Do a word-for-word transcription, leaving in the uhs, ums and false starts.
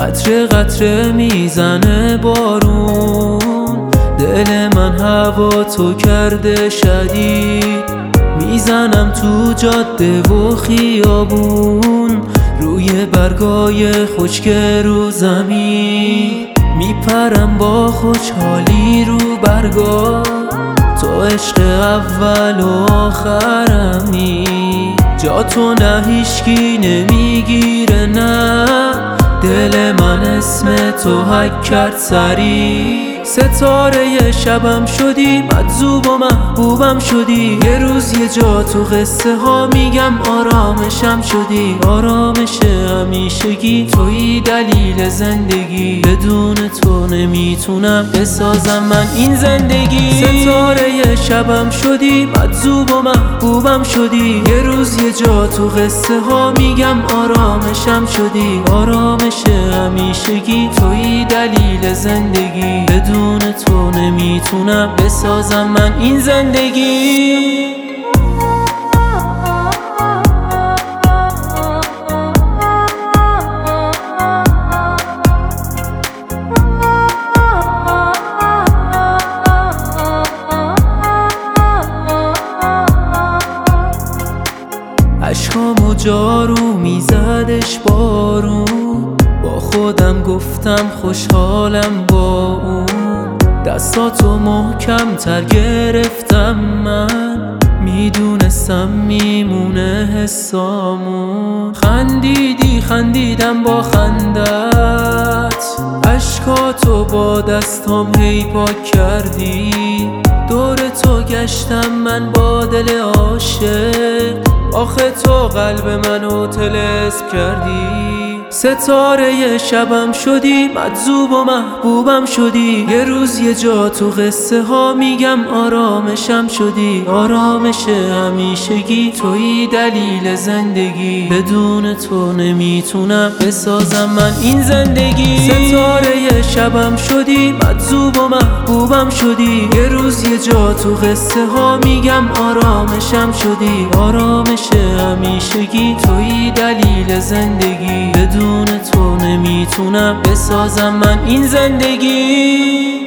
قطره قطره میزنه بارون، دل من هوا تو کرده شدید. میزنم تو جاده و خیابون، روی برگای خشک رو زمین. میپرم با خوشحالی رو برگا، تو عشق اول و آخرمی. جا تو نه هیچکی نمیگیره، نه دل من اسم تو حک کرد سری. ستاره شبم شدی، مجذوب و محبوبم شدی. یه روز یه جا تو قصه ها میگم آرامشم شدی. آرامش همیشگی توی دلیل زندگی، بدون تو نمیتونم بسازم من این زندگی. ستاره شبم شدی، مجذوب و محبوبم شدی. یه روز یه جا تو قصه ها میگم آرامشم شدی. آرامش همیشگی توی دلیل زندگی، بدون تو نمیتونم بسازم من این زندگی. اشکامو جارو میزدش بارون، با خودم گفتم خوشحالم با اون. دستاتو محکم تر گرفتم من، میدونستم میمونه حسامون. خندیدی خندیدم با خندت، اشکاتو با دستام هی پاک کردی. دور تو گشتم من با دل عاشق، آخه تو قلب منو طلسم کردی. ستاره شبم شدی، مجذوب و محبوبم شدی. یه روز یه جا تو قصه ها میگم آرامشم شدی. آرامش همیشگی توی دلیل زندگی، بدون تو نمیتونم بسازم من این زندگی. ستاره شبم شدی، مجذوب و محبوبم شدی. یه روز یه جا تو قصه ها میگم آرامشم شدی. آرامش همیشگی توی دلیل زندگی، بدون تو نمیتونم بسازم من این زندگی.